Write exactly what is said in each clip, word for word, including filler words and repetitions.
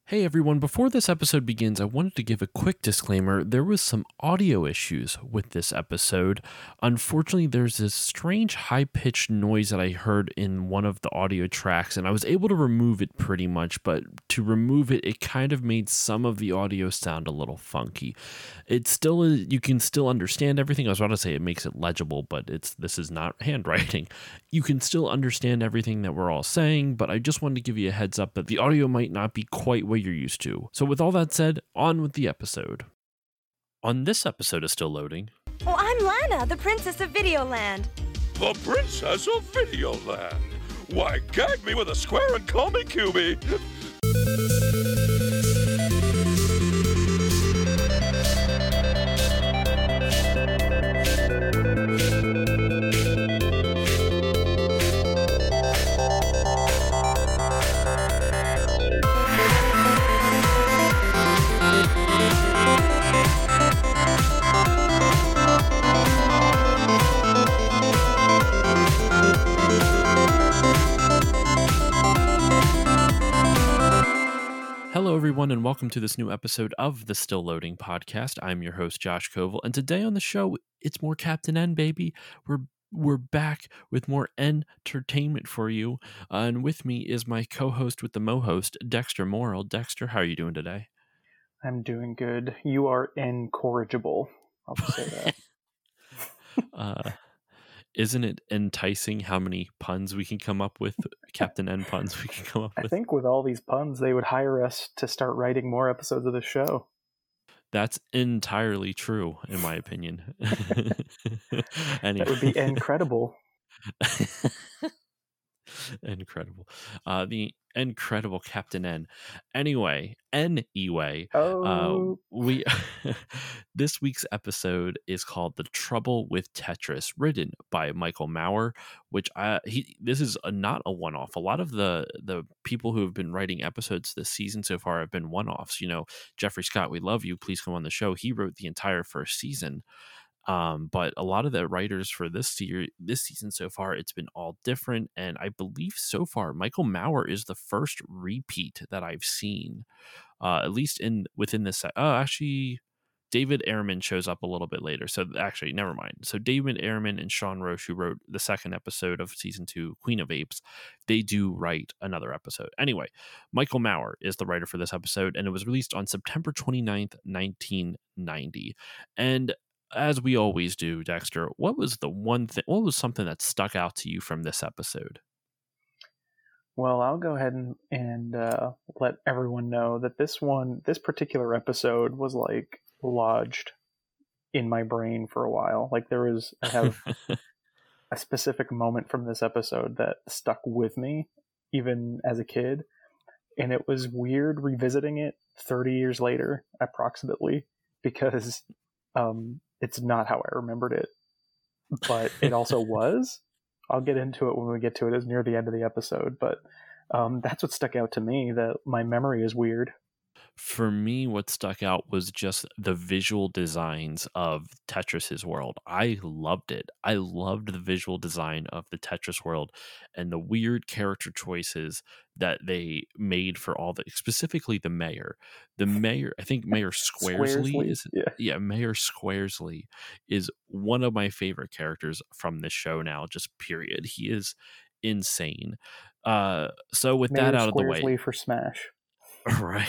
Hey everyone, before this episode begins, I wanted to give a quick disclaimer. There was some audio issues with this episode. Unfortunately, there's this strange high-pitched noise that I heard in one of the audio tracks, and I was able to remove it pretty much, but to remove it, it kind of made some of the audio sound a little funky. It still is, you can still understand everything. I was about to say it makes it legible, but it's this is not handwriting. You can still understand everything that we're all saying, but I just wanted to give you a heads up that the audio might not be quite what you're used to. So with all that said, on with the episode. On this episode of Still Loading. Oh, I'm Lana, the princess of Videoland. The princess of Videoland? Why, gag me with a square and call me Q B. Hello, everyone, and welcome to this new episode of the Still Loading podcast. I'm your host, Josh Koval, and today on the show, it's more Captain N, baby. We're we're back with more entertainment for you, uh, and with me is my co-host with the mo-host, Dexter Morrill. Dexter, how are you doing today? I'm doing good. You are incorrigible. I'll just say that. uh, isn't it enticing how many puns we can come up with? Captain N puns we can come up with. I think with all these puns, they would hire us to start writing more episodes of the show. That's entirely true, in my opinion. Anyway. That would be incredible. Incredible. Uh, the incredible Captain N. Anyway, anyway, oh. uh, we this week's episode is called "The Trouble with Tetris," written by Michael Maurer. Which I he this is a, not a one-off. A lot of the the people who have been writing episodes this season so far have been one-offs. You know, Jeffrey Scott, we love you. Please come on the show. He wrote the entire first season. Um, but a lot of the writers for this series, this season so far, it's been all different. And I believe so far, Michael Maurer is the first repeat that I've seen, uh, at least in within this. Oh, actually, David Ehrman shows up a little bit later. So actually, never mind. So David Ehrman and Sean Roche, who wrote the second episode of season two, Queen of Apes, they do write another episode. Anyway, Michael Maurer is the writer for this episode, and it was released on September twenty-ninth, nineteen ninety. And as we always do, Dexter, what was the one thing, what was something that stuck out to you from this episode? Well, I'll go ahead and, and uh, let everyone know that this one, this particular episode was like lodged in my brain for a while. Like there was, I have a specific moment from this episode that stuck with me, even as a kid. And it was weird revisiting it thirty years later, approximately, because um, it's not how I remembered it, but it also was. I'll get into it when we get to it as near the end of the episode, but um, that's what stuck out to me, that my memory is weird. For me, what stuck out was just the visual designs of Tetris's world. I loved it. I loved the visual design of the Tetris world and the weird character choices that they made for all the, specifically the mayor. The mayor, I think Mayor Squaresley, Squaresley? is, yeah. yeah, Mayor Squaresley is one of my favorite characters from this show now, just period. He is insane. Uh, so with Mayor that out Squaresley of the way. for Smash. Right.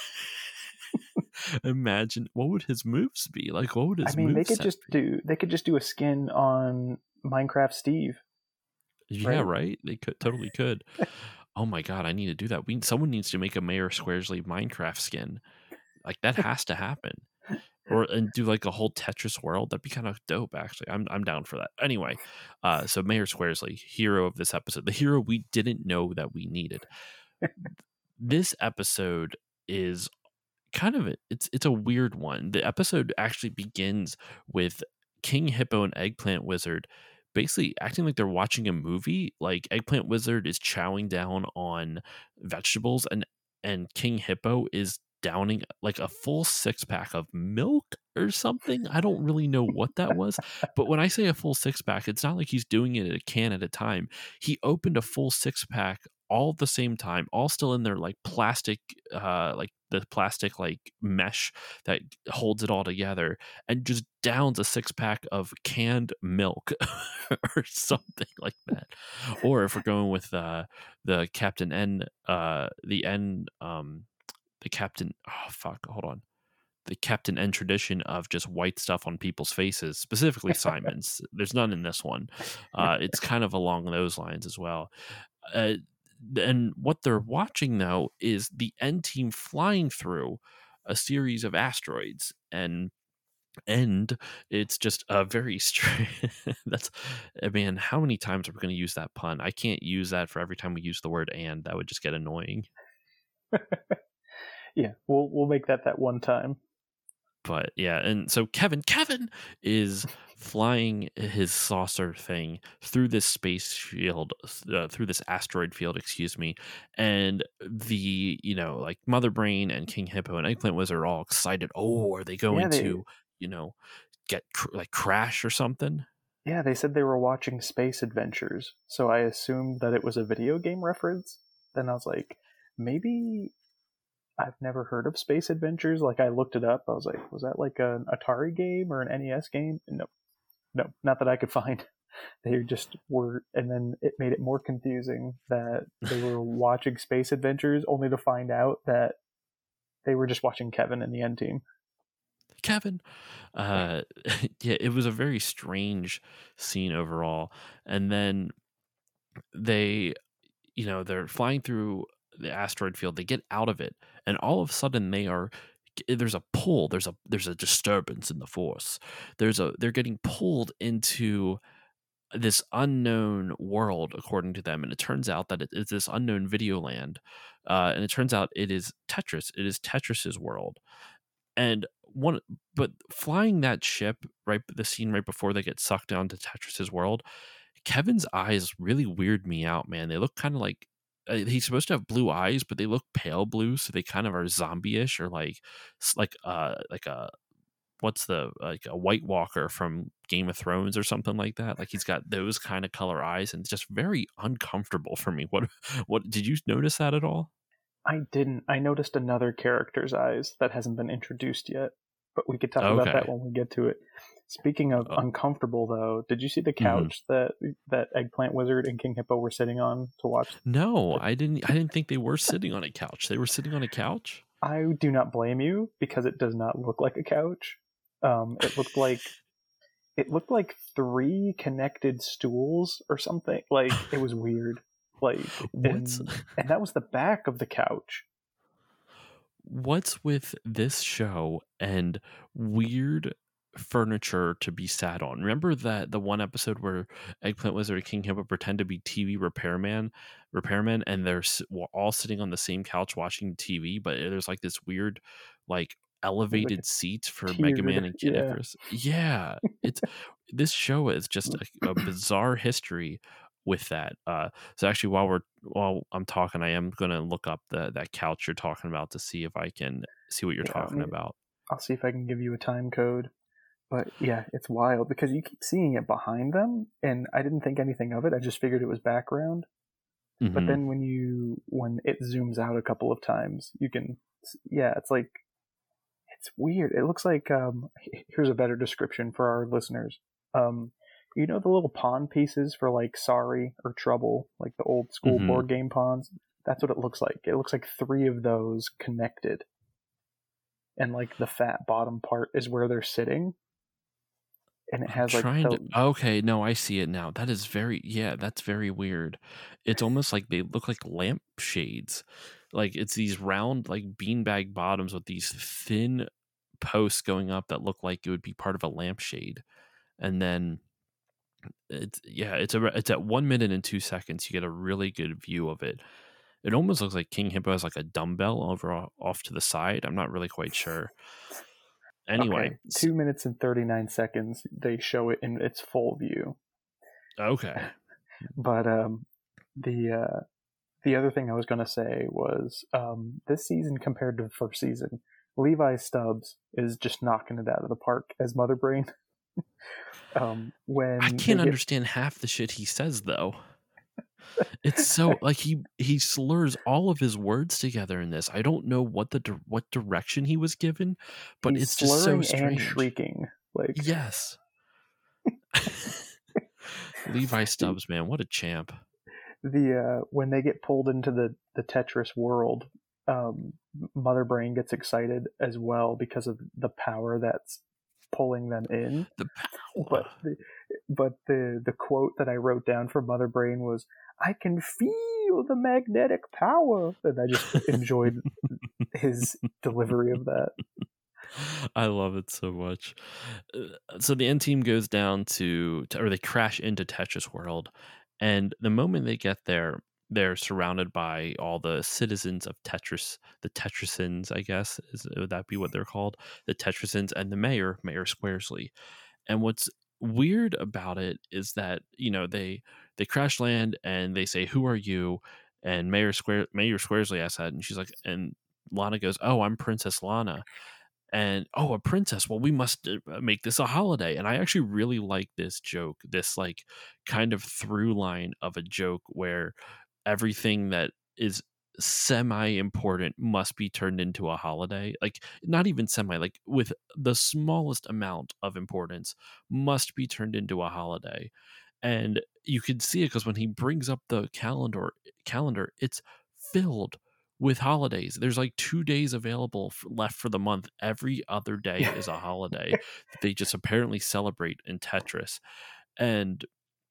Imagine what would his moves be like? What would his I mean, they could moveset just be? do they could just do a skin on Minecraft Steve. Yeah, right? right. They could totally could. Oh my god, I need to do that. We someone needs to make a Mayor Squaresley Minecraft skin. Like that has to happen. Or and do like a whole Tetris world. That'd be kind of dope, actually. I'm I'm down for that. Anyway, uh, so Mayor Squaresley, hero of this episode, the hero we didn't know that we needed. This episode is kind of a, it's it's a weird one. The episode actually begins with King Hippo and Eggplant Wizard basically acting like they're watching a movie. Like Eggplant Wizard is chowing down on vegetables, and and King Hippo is downing like a full six pack of milk or something. I don't really know what that was, but when I say a full six pack, it's not like he's doing it at a can at a time. He opened a full six pack all at the same time, all still in their like plastic, uh, like the plastic like mesh that holds it all together, and just downs a six pack of canned milk or something like that. Or if we're going with uh, the Captain N, uh, the N, um, the Captain, oh fuck, hold on. The Captain N tradition of just white stuff on people's faces, specifically Simon's. There's none in this one. Uh, it's kind of along those lines as well. Uh, and what they're watching, though, is the N team flying through a series of asteroids. And and it's just a very strange. That's, I mean, how many times are we going to use that pun? I can't use that for every time we use the word "and." That would just get annoying. Yeah, we'll we'll make that that one time. But yeah, and so Kevin, Kevin is flying his saucer thing through this space field, uh, through this asteroid field, excuse me. And the, you know, like Mother Brain and King Hippo and Eggplant Wizard are all excited. Oh, are they going Yeah, they- to, you know, get cr- like crash or something? Yeah, they said they were watching Space Adventures, so I assumed that it was a video game reference. Then I was like, maybe I've never heard of Space Adventures. Like, I looked it up. I was like, was that like an Atari game or an N E S game? No, no, not that I could find. They just were, and then it made it more confusing that they were watching Space Adventures, only to find out that they were just watching Kevin and the N team. Kevin. Uh, yeah, it was a very strange scene overall. And then they, you know, they're flying through the asteroid field. They get out of it, and all of a sudden they are. There's a pull. There's a there's a disturbance in the force. There's a they're getting pulled into this unknown world, according to them, and it turns out that it is this unknown video land. Uh, and it turns out it is Tetris. It is Tetris's world. And one, but flying that ship, right, the scene right before they get sucked down to Tetris's world, Kevin's eyes really weird me out, man. They look kind of like, uh, he's supposed to have blue eyes, but they look pale blue, so they kind of are zombie-ish, or like, like, uh, like a, what's the, like a White Walker from Game of Thrones or something like that. Like he's got those kind of color eyes, and it's just very uncomfortable for me. What, what did you notice that at all? I didn't. I noticed another character's eyes that hasn't been introduced yet, but we could talk Okay. about that when we get to it. Speaking of Oh. uncomfortable, though, did you see the couch that that Eggplant Wizard and King Hippo were sitting on to watch? No, I didn't. I didn't think they were sitting on a couch. They were sitting on a couch. I do not blame you, because it does not look like a couch. Um, it looked like it looked like three connected stools or something. Like, it was weird. Like, What's and, and that was the back of the couch. what's with this show and weird furniture to be sat on? Remember that the one episode where Eggplant Wizard and King Hippo pretend to be T V repairman, repairmen, and they're s- we're all sitting on the same couch watching T V, but there's like this weird, like elevated Like seats for tiered, Mega Man and Kid yeah. Icarus. Yeah, it's this show is just a, a bizarre history with that. Uh, so actually, while we're while I'm talking, I am going to look up the that couch you're talking about to see if I can see what you're Yeah, talking maybe- about. I'll see if I can give you a time code. But yeah, it's wild because you keep seeing it behind them, and I didn't think anything of it. I just figured it was background. But Mhm. then when you when it zooms out a couple of times, you can yeah, it's like it's weird. It looks like um here's a better description for our listeners. Um you know the little pawn pieces for like Sorry or Trouble, like the old school Mhm. board game pawns? That's what it looks like. It looks like three of those connected. And like the fat bottom part is where they're sitting. And it I'm has like trying the, to. Okay, no, I see it now. That is very, yeah, that's very weird. It's almost like they look like lamp shades. Like it's these round, like beanbag bottoms with these thin posts going up that look like it would be part of a lampshade. And then it's yeah, it's a it's at one minute and two seconds. You get a really good view of it. It almost looks like King Hippo has like a dumbbell over off to the side. I'm not really quite sure. Anyway, okay, two minutes and thirty-nine seconds, they show it in its full view. okay. But um, the uh, the other thing I was going to say was um, this season compared to the first season, Levi Stubbs is just knocking it out of the park as Mother Brain. um, when I they can't get- understand half the shit he says though. It's so like he he slurs all of his words together in this. I don't know what the di- what direction he was given, but He's it's just so slurring and strange. shrieking. Like Yes. Levi Stubbs, man, what a champ. the uh, when they get pulled into the the Tetris world, um, Mother Brain gets excited as well because of the power that's pulling them in. The power. But the, but the the quote that I wrote down for Mother Brain was, "I can feel the magnetic power," and I just enjoyed his delivery of that. I love it so much. Uh, So the N team goes down to, to, or they crash into Tetris World, and the moment they get there, they're surrounded by all the citizens of Tetris, the Tetrisans, I guess, is, would that be what they're called? The Tetrisans and the mayor, Mayor Squaresley. And what's weird about it is that you know they they crash land and they say, "Who are you?" And Mayor Square Mayor Squaresley asks that, and she's like, and Lana goes, "Oh, I'm Princess Lana." And oh, a princess, well, we must uh, make this a holiday. And I actually really like this joke, this like kind of through line of a joke where everything that is semi important must be turned into a holiday, like not even semi, like with the smallest amount of importance must be turned into a holiday. And you can see it because when he brings up the calendar calendar it's filled with holidays. There's like two days available for, left for the month. Every other day is a holiday that they just apparently celebrate in Tetris. And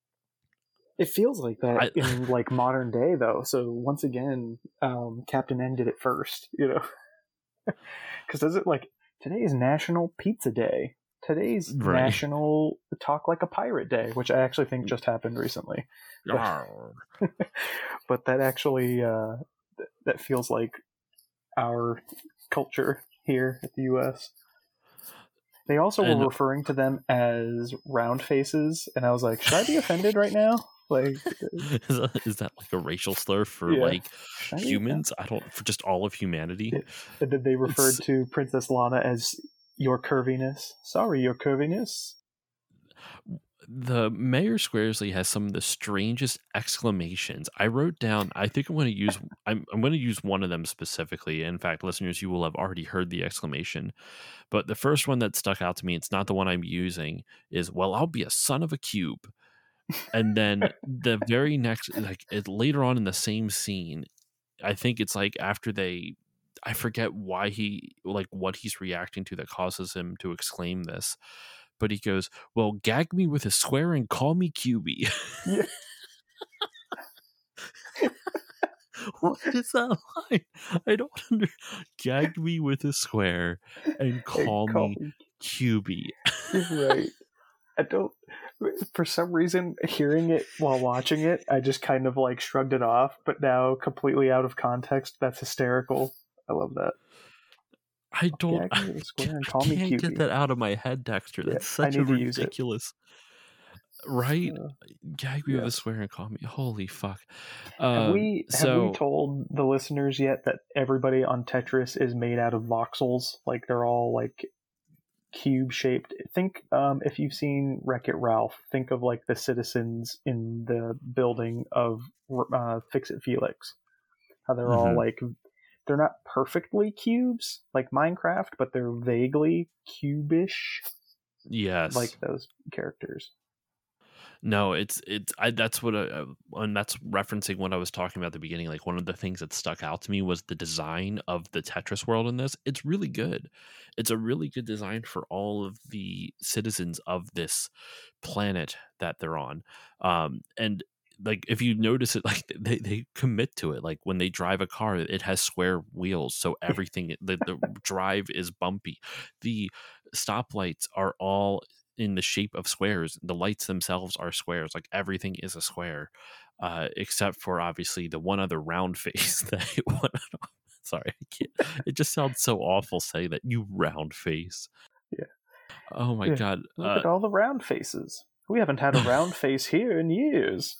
It feels like that I, in like modern day, though. So once again, um, Captain N did it first, you know, because does it like today is National Pizza Day. Today's Right. National Talk Like a Pirate Day, which I actually think just happened recently. But, but that actually uh, th- that feels like our culture here at the U S. They also And- were referring to them as round faces, and I was like, should I be offended right now? Like, is, that, is that like a racial slur for Yeah. like should I be humans? I don't, for just all of humanity. Yeah. And then they referred It's- to Princess Lana as your curviness. Sorry, your curviness. The Mayor Squaresley has some of the strangest exclamations. I wrote down, I think I'm going to use I'm I'm going to use one of them specifically. In fact, listeners, you will have already heard the exclamation. But the first one that stuck out to me, it's not the one I'm using, is, "Well, I'll be a son of a cube." And then the very next, like it, later on in the same scene, I think it's like after they, I forget why he, like what he's reacting to that causes him to exclaim this. But he goes, "Well, gag me with a square and call me Q B." Yeah. What is that line? I don't under. Gag me with a square and call, Hey, call me me. Q B. You're right. I don't. For some reason, hearing it while watching it, I just kind of like shrugged it off. But now, completely out of context, that's hysterical. I love that. I don't. Gag me with a square and I call me can't Q B. get that out of my head, Dexter. Yeah, That's I such a need to use it. ridiculous. Right? Uh, Gag me with a yes. square and call me. Holy fuck. Have Um, we have so we told the listeners yet that everybody on Tetris is made out of voxels? Like they're all like cube shaped. Think um, if you've seen Wreck-It Ralph, think of like the citizens in the building of uh, Fix-It Felix. How they're all Mhm. like, they're not perfectly cubes like Minecraft, but they're vaguely cubish yes, like those characters. no, it's it's I that's what I, and that's referencing what I was talking about at the beginning. Like one of the things that stuck out to me was the design of the Tetris world in this. It's really good. It's a really good design for all of the citizens of this planet that they're on. Um, and like if you notice it, like they, they commit to it. Like when they drive a car, it has square wheels, so everything the, the drive is bumpy. The stoplights are all in the shape of squares. The lights themselves are squares. Like everything is a square, uh, except for obviously the one other round face that it wanted off. Sorry, I can't. It just sounds so awful saying that, you round face. Yeah. Oh my Yeah. god. Look Uh, at all the round faces. We haven't had a round face here in years.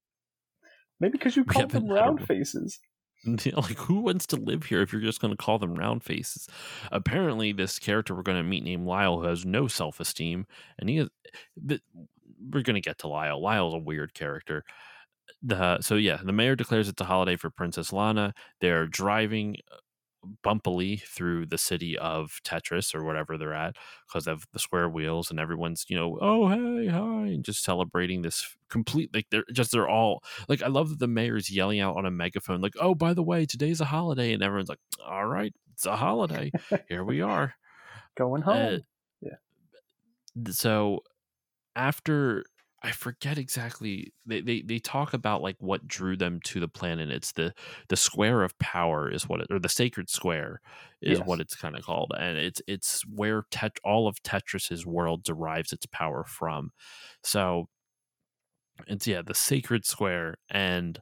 Maybe because you We called them haven't had a- round faces. Yeah, like who wants to live here if you're just going to call them round faces? Apparently, this character we're going to meet named Lyle who has no self esteem, and he is. But we're going to get to Lyle. Lyle's a weird character. the so yeah, the mayor declares it's a holiday for Princess Lana. They're driving bumpily through the city of Tetris or whatever they're at because of the square wheels, and everyone's, you know, oh hey hi, and just celebrating this complete, like they're just they're all like, I love that the mayor's yelling out on a megaphone like, oh by the way, today's a holiday, and everyone's like, all right, it's a holiday, here we are. Going uh, home. Yeah. so after, I forget exactly, they, they they talk about like what drew them to the planet. It's the the square of power is what it, or the sacred square is Yes. what it's kind of called, and it's it's where tet, all of Tetris's world derives its power from. So it's, yeah, the sacred square. And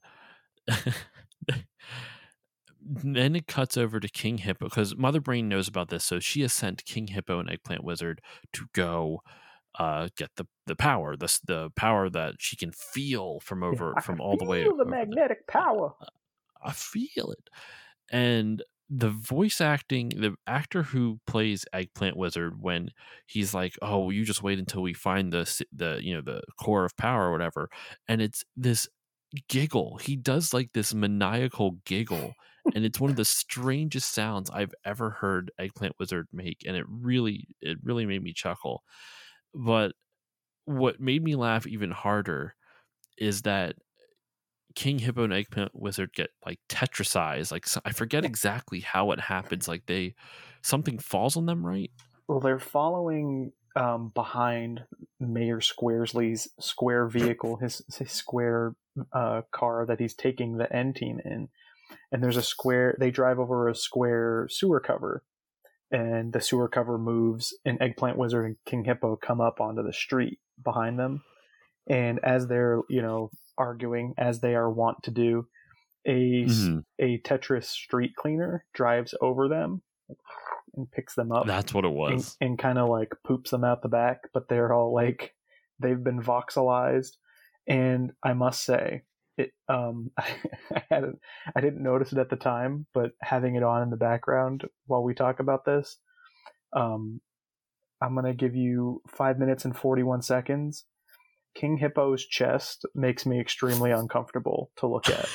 then it cuts over to King Hippo because Mother Brain knows about this, so she has sent King Hippo and Eggplant Wizard to go uh get the the power, the the power that she can feel from Yeah, over I from can all the way feel the over there. magnetic power. I feel it. And the voice acting, the actor who plays Eggplant Wizard, when he's like, "Oh, you just wait until we find the s- the you know the core of power or whatever," and it's this giggle. He does like this maniacal giggle, and it's one of the strangest sounds I've ever heard Eggplant Wizard make, and it really it really made me chuckle. But what made me laugh even harder is that King Hippo and Eggplant Wizard get like tetrisized. Like, so, I forget exactly how it happens. Like they, something falls on them, right? Well, they're following um, behind Mayor Squaresley's square vehicle, his, his square uh, car that he's taking the N team in. And there's a square, they drive over a square sewer cover, and the sewer cover moves, and Eggplant Wizard and King Hippo come up onto the street behind them. And as they're, you know, arguing, as they are wont to do, a, Mm-hmm. a Tetris street cleaner drives over them and picks them up. That's what it was. And, and kind of like poops them out the back, but they're all like, they've been voxelized. And I must say, it um I, I hadn't I didn't notice it at the time, but having it on in the background while we talk about this, um I'm gonna give you five minutes and forty-one seconds. King Hippo's chest makes me extremely uncomfortable to look at.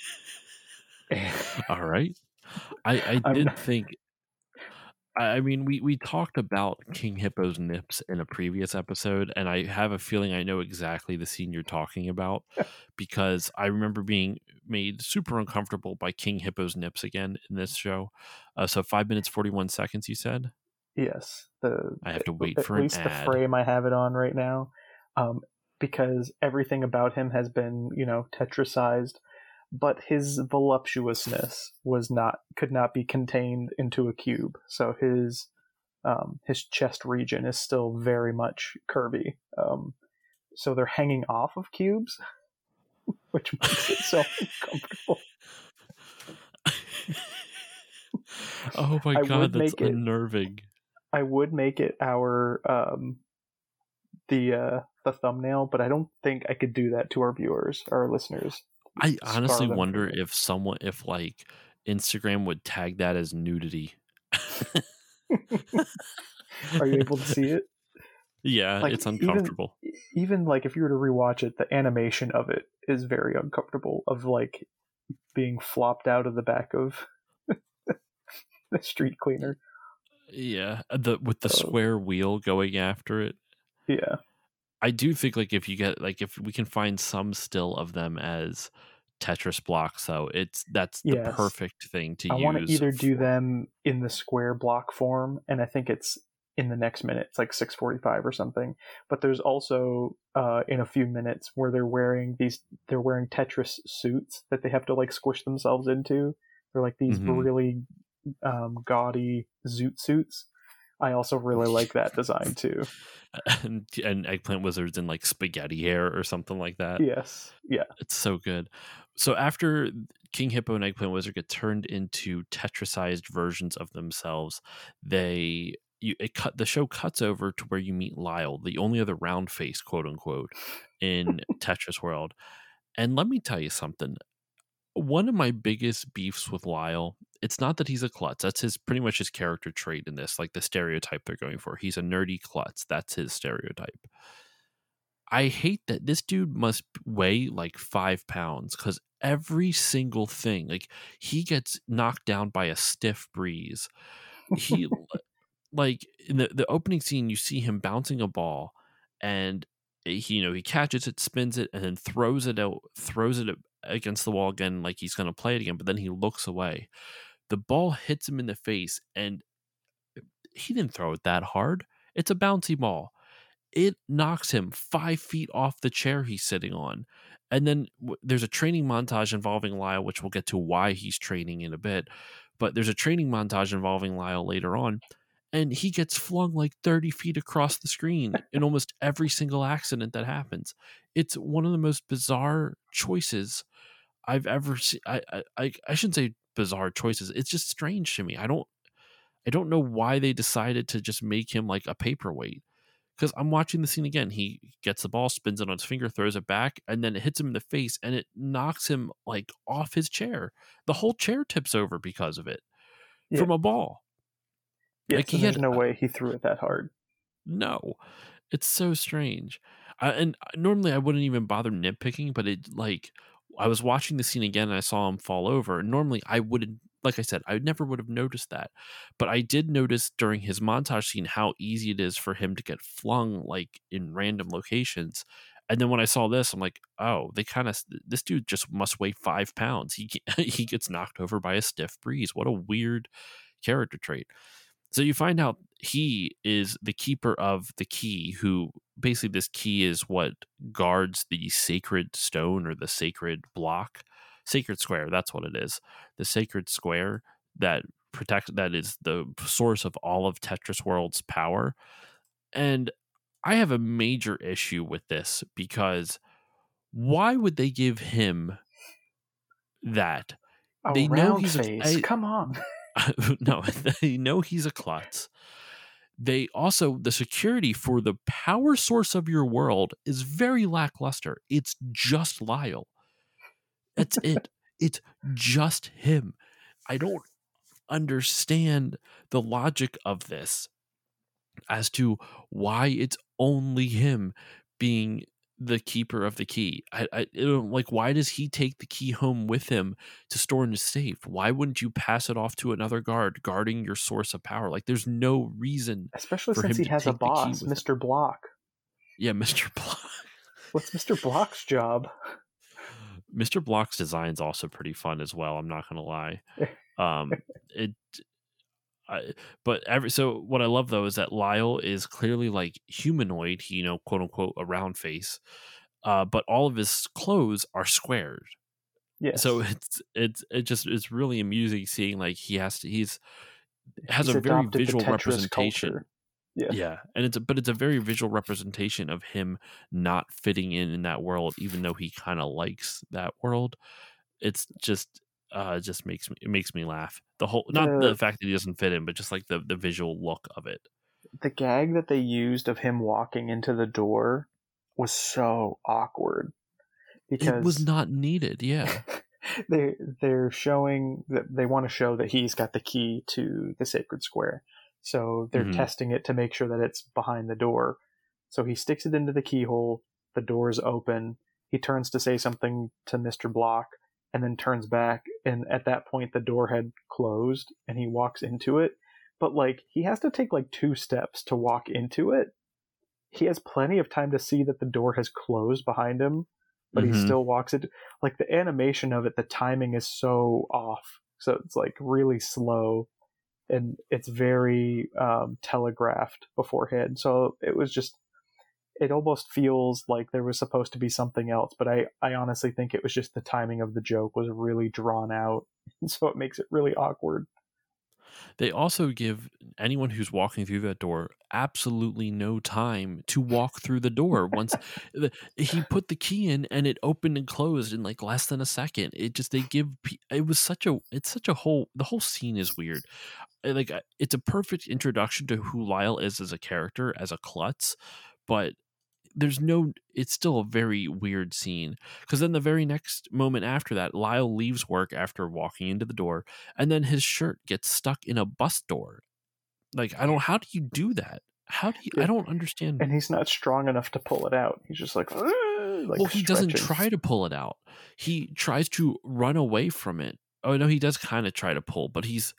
All right. I, I did think, I mean, we, we talked about King Hippo's nips in a previous episode, and I have a feeling I know exactly the scene you're talking about because I remember being made super uncomfortable by King Hippo's nips again in this show. Uh, so five minutes, forty-one seconds, you said? Yes. The, I have to wait at for an least ad. the frame I have it on right now, um, because everything about him has been, you know, tetrisized, but his voluptuousness was not could not be contained into a cube. So his um, his chest region is still very much curvy. Um, so they're hanging off of cubes, which makes it so uncomfortable. Oh my I god, would that's make it- unnerving. I would make it our um, the uh, the thumbnail, but I don't think I could do that to our viewers, our listeners. I Scar honestly them wonder for it. if someone, if like Instagram would tag that as nudity. Are you able to see it? Yeah, Like, it's even- uncomfortable. Even like if you were to rewatch it, the animation of it is very uncomfortable. Of like being flopped out of the back of the street cleaner. Yeah, the with the So- square wheel going after it. Yeah, I do think like if you get like if we can find some still of them as Tetris blocks, though, it's that's the Yes. perfect thing to I use. want to either do for- them in the square block form, and I think it's in the next minute. It's like six forty-five or something. But there's also uh, in a few minutes where they're wearing these. They're wearing Tetris suits that they have to like squish themselves into. They're like these Mhm. really um, gaudy zoot suits. I also really like that design too. and, and Eggplant Wizards in like spaghetti hair or something like that. Yes, yeah, It's so good. So after King Hippo and Eggplant Wizard get turned into tetrisized versions of themselves, they you it cut the show cuts over to where you meet Lyle, the only other round face, quote unquote, in Tetris World. And let me tell you something. One of my biggest beefs with Lyle, it's not that he's a klutz. That's his pretty much his character trait in this, like the stereotype they're going for. He's a nerdy klutz. That's his stereotype. I hate that this dude must weigh like five pounds because every single thing, like he gets knocked down by a stiff breeze. He like in the, the opening scene, you see him bouncing a ball, and he, you know, he catches it, spins it, and then throws it out, throws it against the wall again, like he's going to play it again. But then he looks away. The ball hits him in the face, and he didn't throw it that hard. It's a bouncy ball. It knocks him five feet off the chair he's sitting on. And then w- there's a training montage involving Lyle, which we'll get to why he's training in a bit. But there's a training montage involving Lyle later on. And he gets flung like thirty feet across the screen in almost every single accident that happens. It's one of the most bizarre choices I've ever seen. I, I, I shouldn't say bizarre choices. It's just strange to me. I don't, I don't know why they decided to just make him like a paperweight. Because I'm watching the scene again. He gets the ball, spins it on his finger, throws it back, and then it hits him in the face, and it knocks him like off his chair. The whole chair tips over because of it Yeah. from a ball. Yeah, Like so he there's had no way he threw it that hard. no. It's so strange. I, and normally I wouldn't even bother nitpicking, but it like I was watching the scene again and I saw him fall over. And normally I wouldn't, like I said, I never would have noticed that. But I did notice during his montage scene how easy it is for him to get flung like in random locations. And then when I saw this, I'm like, oh, they kind of this dude just must weigh five pounds. He he gets knocked over by a stiff breeze. What a weird character trait. So you find out he is the keeper of the key, who basically this key is what guards the sacred stone or the sacred block, sacred square. That's what it is. The sacred square that protects, that is the source of all of Tetris World's power. And I have a major issue with this because why would they give him that? A They know round he's a- face. I- Come on. no, they know he's a klutz. They also, the security for the power source of your world is very lackluster. It's just Lyle. That's it. It's just him. I don't understand the logic of this as to why it's only him being the keeper of the key. I, I you know, like, why does he take the key home with him to store in his safe? Why wouldn't you pass it off to another guard guarding your source of power? Like, there's no reason. Especially for since him he to has a take the key boss, with Mister Block. Yeah, Mister Block. What's Mister Block's job? Mister Block's design is also pretty fun as well. I'm not gonna lie. Um, it, I, but every so what I love though is that Lyle is clearly like humanoid. He, you know, quote unquote, a round face. Uh, but all of his clothes are squared. Yes. So it's it's it just it's really amusing seeing like he has to he's has He's a very adopted the visual Tetris representation. culture. Yeah. Yeah, and it's a, but it's a very visual representation of him not fitting in in that world, even though he kind of likes that world. It's just uh it just makes me it makes me laugh. The whole not The- the fact that he doesn't fit in, but just like the the visual look of it. The gag that they used of him walking into the door was so awkward. Because It was not needed. Yeah, they they're showing that they want to show that he's got the key to the sacred square. So they're Mhm. testing it to make sure that it's behind the door. So he sticks it into the keyhole, the door is open, he turns to say something to Mister Block, and then turns back, and at that point the door had closed, and he walks into it. But like he has to take like two steps to walk into it. He has plenty of time to see that the door has closed behind him, but he Mhm. still walks it. Like the animation of it, the timing is so off. So it's like really slow and it's very um, telegraphed beforehand. So it was just, it almost feels like there was supposed to be something else, but I, I honestly think it was just the timing of the joke was really drawn out. And so it makes it really awkward. They also give anyone who's walking through that door absolutely no time to walk through the door. Once the, he put the key in and it opened and closed in like less than a second. It just they give pe- it was such a it's such a whole the whole scene is weird. I- Like I- it's a perfect introduction to who Lyle is as a character, as a klutz, but there's no it's still a very weird scene because then the very next moment after that, Lyle leaves work after walking into the door, and then his shirt gets stuck in a bus door. Like, I don't how do you do that? How do you? Yeah. I don't understand. And he's not strong enough to pull it out. He's just like, like well, he doesn't stretching. try to pull it out. He tries to run away from it. Oh no, he does kind of try to pull, but he's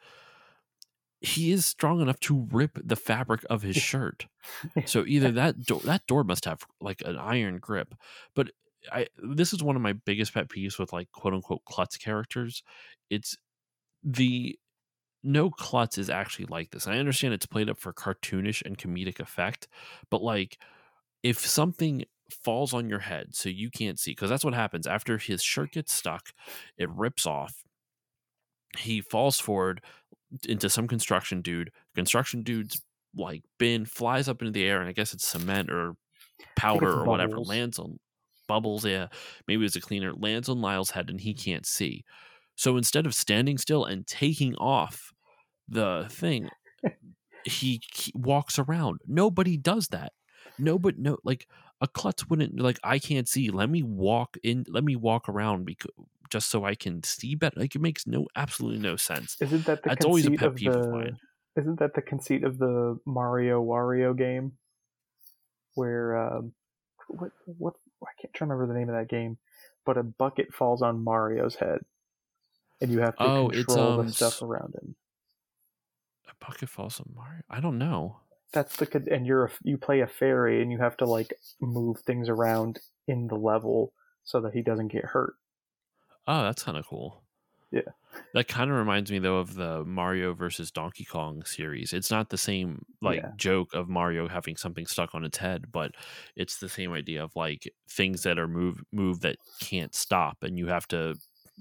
he is strong enough to rip the fabric of his shirt. So either that door that door must have like an iron grip. But I this is one of my biggest pet peeves with like quote unquote klutz characters. It's the no klutz is actually like this. I understand it's played up for cartoonish and comedic effect, but like if something falls on your head so you can't see, because that's what happens after his shirt gets stuck, it rips off. He falls forward into some construction dude. Construction dude's like bin flies up into the air, and I guess it's cement or powder or whatever, bubbles. lands on bubbles. Yeah, maybe it's a cleaner, lands on Lyle's head, and he can't see. So instead of standing still and taking off the thing, he, he walks around. Nobody does that. No, but no, like a klutz wouldn't like. I can't see. Let me walk in. Let me walk around because just so I can see better. Like it makes no absolutely no sense. Isn't that the That's always a conceit pet of peeve of the? mine. Isn't that the conceit of the Mario Wario game? Where um, what what I can't remember the name of that game, but a bucket falls on Mario's head, and you have to Oh, control it's, um, the stuff around him. A bucket falls on Mario. I don't know. That's the con- and you're a, you play a fairy, and you have to like move things around in the level so that he doesn't get hurt. Oh, that's kind of cool. Yeah. That kind of reminds me though of the Mario versus Donkey Kong series. It's not the same like Yeah. joke of Mario having something stuck on its head, but it's the same idea of like things that are move move that can't stop, and you have to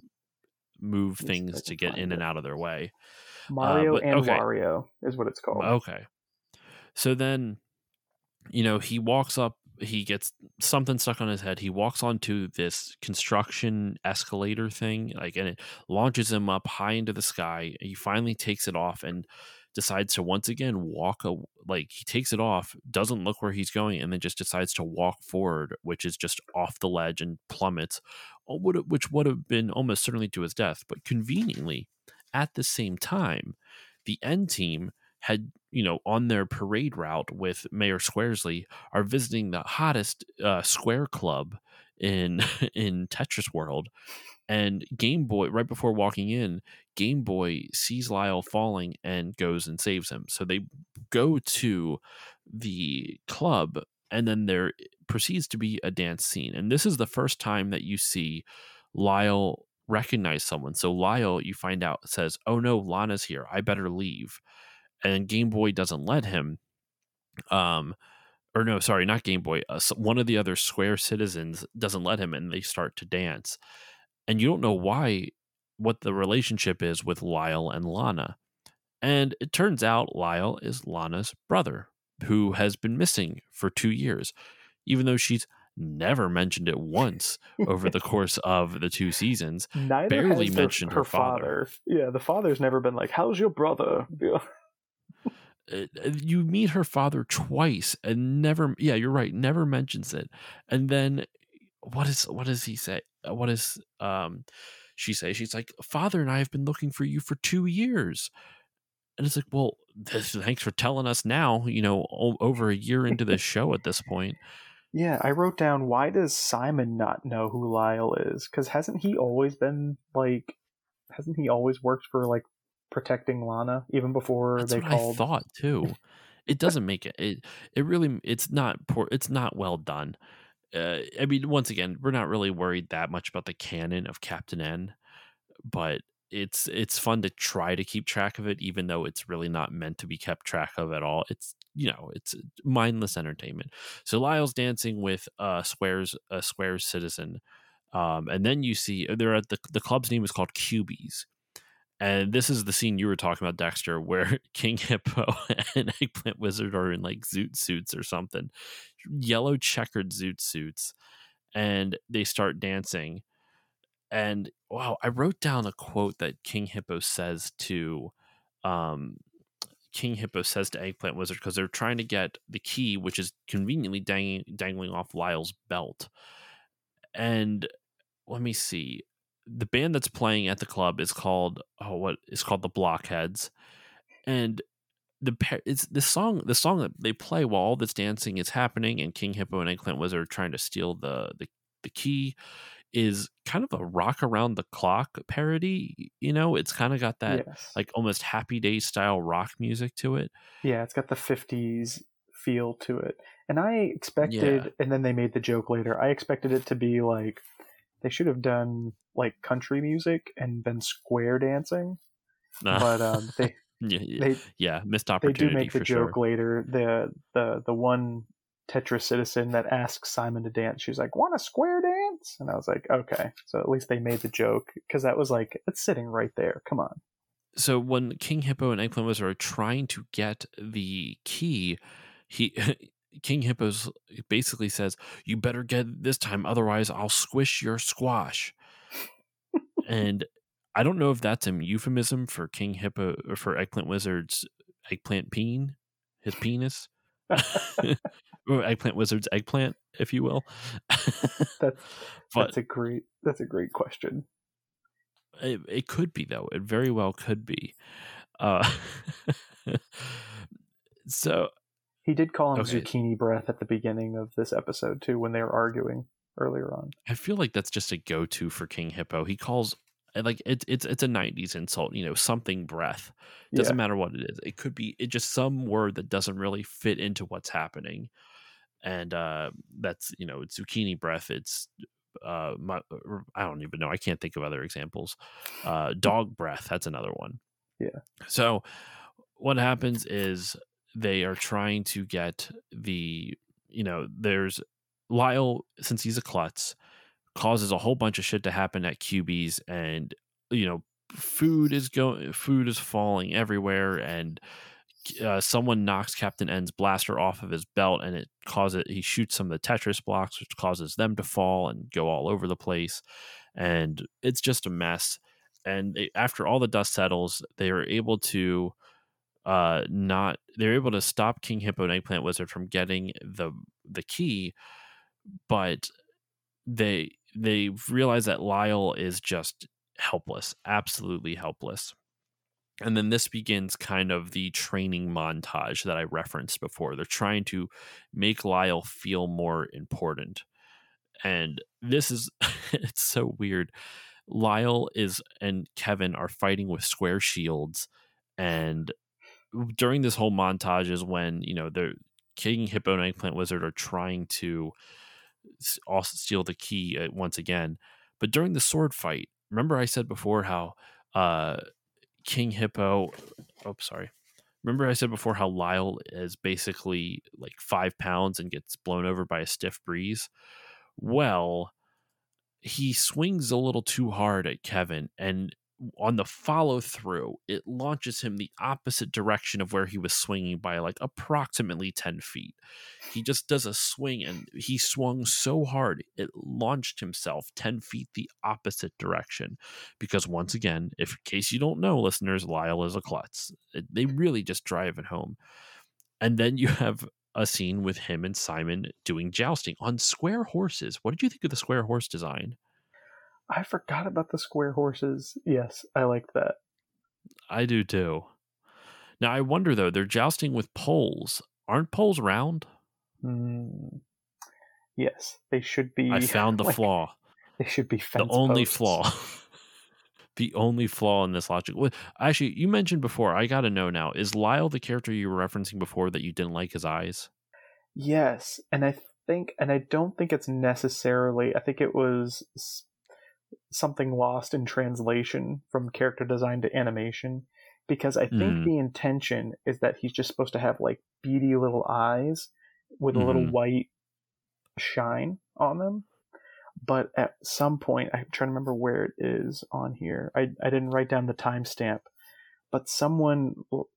move Let me see if I things can to get find in and it. out of their way. Mario but- and okay. Wario is what it's called. Okay. So then, you know, he walks up, he gets something stuck on his head. He walks onto this construction escalator thing, like, and it launches him up high into the sky. He finally takes it off and decides to once again walk a like he takes it off, doesn't look where he's going, and then just decides to walk forward, which is just off the ledge and plummets, which would have been almost certainly to his death. But conveniently, at the same time, the end team had, you know, on their parade route with Mayor Squaresley, are visiting the hottest uh, square club in in Tetris World. And Game Boy, right before walking in, Game Boy sees Lyle falling and goes and saves him. So they go to the club, and then there proceeds to be a dance scene. And this is the first time that you see Lyle recognize someone. So Lyle, you find out, says, "Oh no, Lana's here. I better leave." And Game Boy doesn't let him. Um, or no, sorry, not Game Boy. Uh, one of the other Square citizens doesn't let him, and they start to dance. And you don't know why, what the relationship is with Lyle and Lana. And it turns out Lyle is Lana's brother, who has been missing for two years, even though she's never mentioned it once over the course of the two seasons. Neither barely has their- mentioned her father. Yeah, the father's never been like, "How's your brother?" Yeah. Uh, you meet her father twice and never, yeah, you're right, never mentions it. And then what is what does he say? Uh, What is um she say? She's like, "Father and I have been looking for you for two years." And it's like, well, this, thanks for telling us now, you know, o- over a year into this show at this point. Yeah, I wrote down, why does Simon not know who Lyle is? Because hasn't he always been, like, hasn't he always worked for, like, protecting Lana, even before That's they what called? I thought too. It doesn't make it. It it really it's not poor. It's not well done. Uh, I mean, once again, we're not really worried that much about the canon of Captain N, but it's it's fun to try to keep track of it, even though it's really not meant to be kept track of at all. It's, you know, it's mindless entertainment. So Lyle's dancing with uh Square's a Square's citizen, um, and then you see they're at the the club's name is called Cubies. And this is the scene you were talking about, Dexter, where King Hippo and Eggplant Wizard are in like zoot suits or something, yellow checkered zoot suits, and they start dancing. And wow, I wrote down a quote that King Hippo says to, um, King Hippo says to Eggplant Wizard, because they're trying to get the key, which is conveniently dang- dangling off Lyle's belt. And let me see. The band that's playing at the club is called oh what is called the Blockheads, and the pair it's the song the song that they play while all this dancing is happening and King Hippo and Eggplant Wizard are trying to steal the the, the key is kind of a rock around the clock parody. You know, it's kind of got that Yes. like almost Happy Days style rock music to it. Yeah, it's got the fifties feel to it. And I expected, Yeah. and then they made the joke later, I expected it to be like, they should have done like country music and been square dancing. But um, they, yeah, yeah, they, yeah, missed they opportunity do make the for joke sure. later. The, the, the one Tetris citizen that asks Simon to dance, she's like, want a square dance? And I was like, okay. So at least they made the joke, because that was like, it's sitting right there. Come on. So when King Hippo and Eggplant Wizard are trying to get the key, he King Hippo's basically says, "You better get it this time, otherwise I'll squish your squash." And I don't know if that's a euphemism for King Hippo or for Eggplant Wizard's eggplant peen, his penis, or Eggplant Wizard's eggplant, if you will. That's but that's a great that's a great question. It, it could be though. It very well could be. Uh, so He did call him okay, zucchini breath at the beginning of this episode too, when they were arguing earlier on. I feel like that's just a go-to for King Hippo. He calls like it's it's it's a nineties insult. You know, something breath. Doesn't Yeah. matter what it is. It could be it just some word that doesn't really fit into what's happening, and uh, that's you know it's zucchini breath. It's uh, my, I don't even know. I can't think of other examples. Uh, dog breath. That's another one. Yeah. So what happens is they are trying to get the, you know, there's Lyle, since he's a klutz, causes a whole bunch of shit to happen at Q B's, and, you know, food is going, food is falling everywhere, and uh, someone knocks Captain N's blaster off of his belt, and it causes, he shoots some of the Tetris blocks, which causes them to fall and go all over the place. And it's just a mess. And they, after all the dust settles, they are able to uh not they're able to stop King Hippo and Eggplant Wizard from getting the the key, but they they realize that Lyle is just helpless, absolutely helpless. And then this begins kind of the training montage that I referenced before. They're trying to make Lyle feel more important. And this is it's so weird. Lyle is and Kevin are fighting with square shields, and during this whole montage is when you know the King Hippo and Eggplant Wizard are trying to also steal the key uh, once again. But during the sword fight, remember I said before how uh, King Hippo, oh sorry, remember I said before how Lyle is basically like five pounds and gets blown over by a stiff breeze. Well, he swings a little too hard at Kevin, and on the follow through, it launches him the opposite direction of where he was swinging by like approximately ten feet. He just does a swing, and he swung so hard it launched himself ten feet the opposite direction. Because once again, if in case you don't know, listeners, Lyle is a klutz. They really just drive it home. And then you have a scene with him and Simon doing jousting on square horses. What did you think of the square horse design? I forgot about the square horses. Yes, I liked that. I do too. Now I wonder though, they're jousting with poles. Aren't poles round? Mm, yes, they should be. I found the like, flaw. They should be fence The only posts. flaw. The only flaw in this logic. Well, actually, you mentioned before, I got to know now, is Lyle the character you were referencing before that you didn't like his eyes? Yes, and I think, and I don't think it's necessarily, I think it was something lost in translation from character design to animation, because I think Mm. the intention is that he's just supposed to have like beady little eyes with a little Mhm. white shine on them. But at some point, I'm trying to remember where it is on here. I, I didn't write down the timestamp, but someone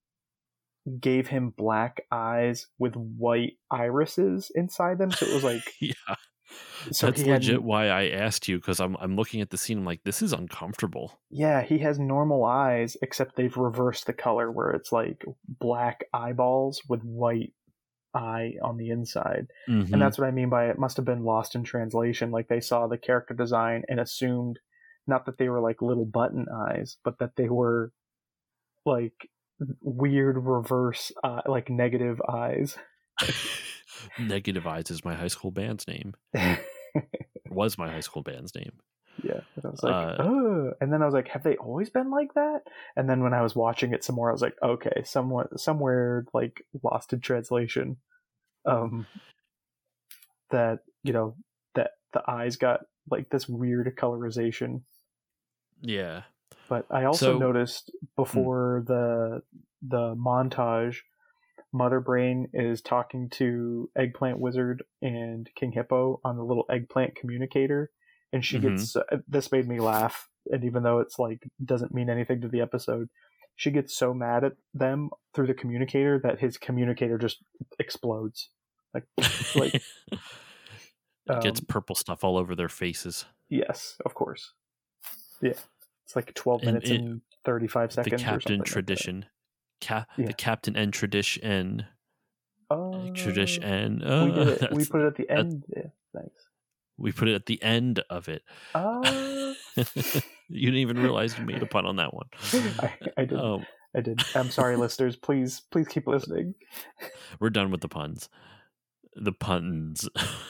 gave him black eyes with white irises inside them. So it was like, Yeah. so That's he had- legit why I asked you, because I'm I'm looking at the scene. I'm like, this is uncomfortable. yeah, he has normal eyes, except they've reversed the color where it's like black eyeballs with white eye on the inside. Mhm. And that's what I mean by it must have been lost in translation. Like they saw the character design and assumed not that they were like little button eyes, but that they were like weird reverse, uh, like negative eyes. Negative Eyes is my high school band's name. Was my high school band's name. Yeah, and I was like, Uh, oh, and then I was like, have they always been like that? And then when I was watching it some more, I was like, okay, somewhat, somewhere like lost in translation, um, that you know that the eyes got like this weird colorization. yeah. But I also So- noticed before the the montage, Mother Brain is talking to Eggplant Wizard and King Hippo on the little eggplant communicator, and she Mhm. gets uh, this made me laugh. And even though it's like doesn't mean anything to the episode, she gets so mad at them through the communicator that his communicator just explodes. Like, like It gets um, purple stuff all over their faces. yes, of course, yeah. It's like twelve And minutes it- and thirty-five The seconds. or Captain something like that. Tradition. Ca- Yeah. The Captain and Tradition. Oh, Tradition. we Uh, did it. We that's- put it at the that's- end. Yeah, thanks. we put it at the end of it. Uh, You didn't even realize you made a pun on that one. I, I did. Oh, I did. I'm sorry, listeners. Please, please keep listening. we're done with the puns. The puns.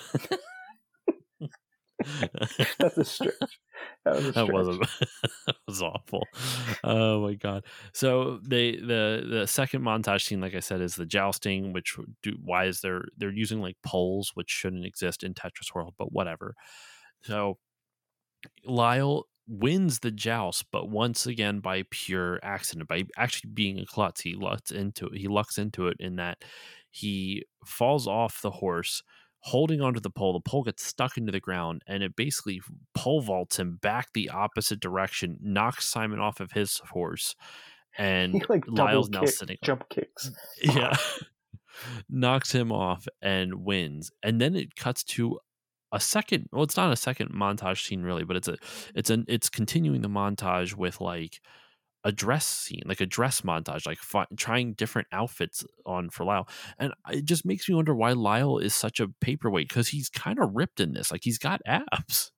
That's a stretch. That was a That stretch. was that was awful. Oh my god! So they the the second montage scene, like I said, is the jousting. Which do why is there they're using like poles which shouldn't exist in Tetris World, but whatever. So Lyle wins the joust, but once again by pure accident, by actually being a klutz. He lucks into it. He lucks into it in that he falls off the horse, holding onto the pole. The pole gets stuck into the ground, and it basically pole vaults him back the opposite direction, knocks Simon off of his horse, and He like Lyle's double now kick, sitting. jump kicks. Yeah, knocks him off and wins. And then it cuts to a second. Well, it's not a second montage scene really, but it's a it's an it's continuing the montage with like a dress scene, like a dress montage, like fi- trying different outfits on for Lyle. And it just makes me wonder why Lyle is such a paperweight, because he's kind of ripped in this. Like he's got abs.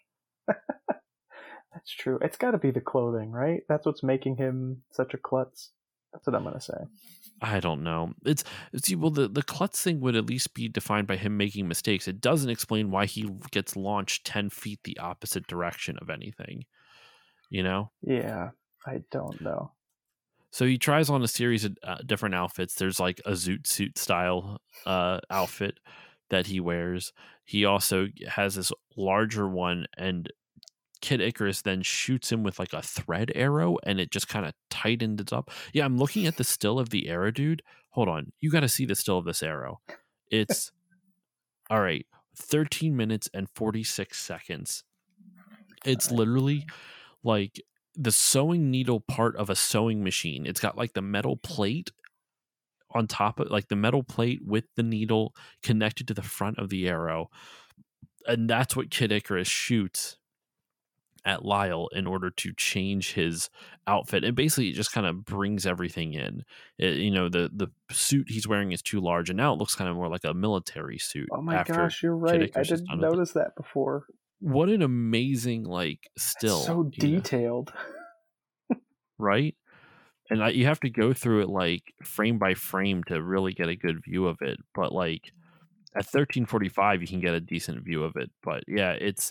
That's true. It's got to be the clothing, right? That's what's making him such a klutz. That's what I'm gonna say. I don't know. It's see, well, the the klutz thing would at least be defined by him making mistakes. It doesn't explain why he gets launched ten feet the opposite direction of anything. You know. Yeah, I don't know. So he tries on a series of uh, different outfits. There's like a zoot suit style uh, outfit that he wears. He also has this larger one, and Kid Icarus then shoots him with like a thread arrow, and it just kind of tightens it up. Yeah, I'm looking at the still of the arrow, dude. Hold on. You got to see the still of this arrow. It's all right. thirteen minutes and forty-six seconds. It's literally like the sewing needle part of a sewing machine. It's got like the metal plate on top of like the metal plate with the needle connected to the front of the arrow. And that's what Kid Icarus shoots at Lyle in order to change his outfit. And basically it just kind of brings everything in. It, you know, the the suit he's wearing is too large, and now it looks kind of more like a military suit. Oh my after gosh, you're Kid right. I Icarus is didn't done with it. notice that before. What an amazing like still. So you know? detailed. Right? And I, you have to go through it like frame by frame to really get a good view of it. But like at thirteen forty-five, you can get a decent view of it. But yeah, it's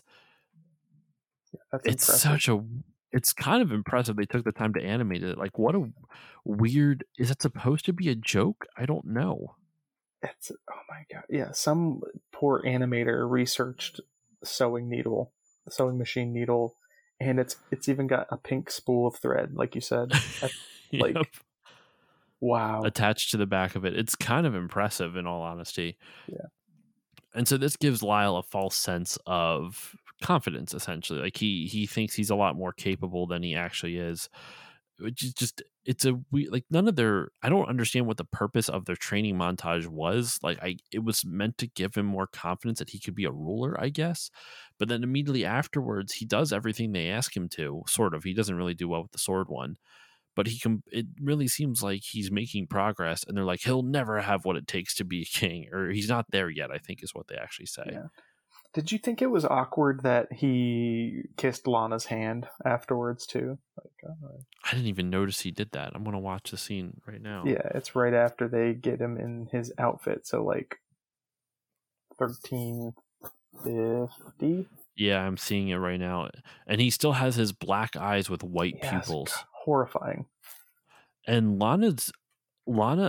That's it's impressive. such a it's kind of impressive they took the time to animate it. Like what a weird, is it supposed to be a joke? I don't know. It's oh my god. Yeah, some poor animator researched sewing needle, sewing machine needle, and it's it's even got a pink spool of thread, like you said. Like, Yep. wow. Attached to the back of it. It's kind of impressive in all honesty. Yeah. And so this gives Lyle a false sense of confidence, essentially. Like he he thinks he's a lot more capable than he actually is. Which is just it's a we like none of their I don't understand what the purpose of their training montage was. Like I it was meant to give him more confidence that he could be a ruler, I guess. But then immediately afterwards he does everything they ask him to, sort of. He doesn't really do well with the sword one. But he can. It really seems like he's making progress, and they're like, he'll never have what it takes to be a king, or he's not there yet. I think is what they actually say. Yeah. Did you think it was awkward that he kissed Lana's hand afterwards too? Like, uh, I didn't even notice he did that. I'm gonna watch the scene right now. Yeah, it's right after they get him in his outfit. So like thirteen fifty. Yeah, I'm seeing it right now, and he still has his black eyes with white Yeah, it's pupils. horrifying. And Lana's Lana,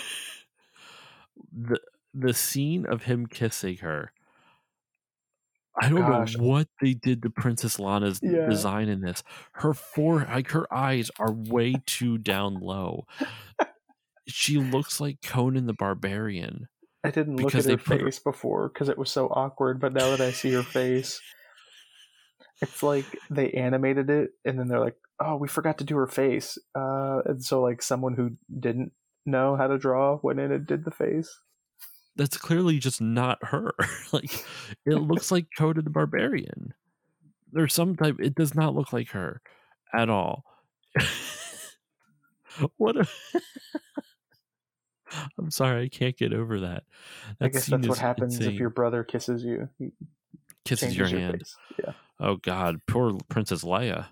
the the scene of him kissing her. I don't Gosh. know what they did to Princess Lana's Yeah. design in this. Her fore, like her eyes are way too down low. She looks like Conan the Barbarian. I didn't look Because at they her put her- face before because it was so awkward, but now that I see her face, it's like they animated it and then they're like, oh, we forgot to do her face. Uh, and so like someone who didn't know how to draw went in and did the face. That's clearly just not her. Like it looks like Conan the Barbarian. There's some type. It does not look like her at all. What a I'm sorry, I can't get over that. That I guess scene that's what is happens insane. if your brother kisses you. He Kisses your changes hand. face. Yeah. Oh God, poor Princess Leia.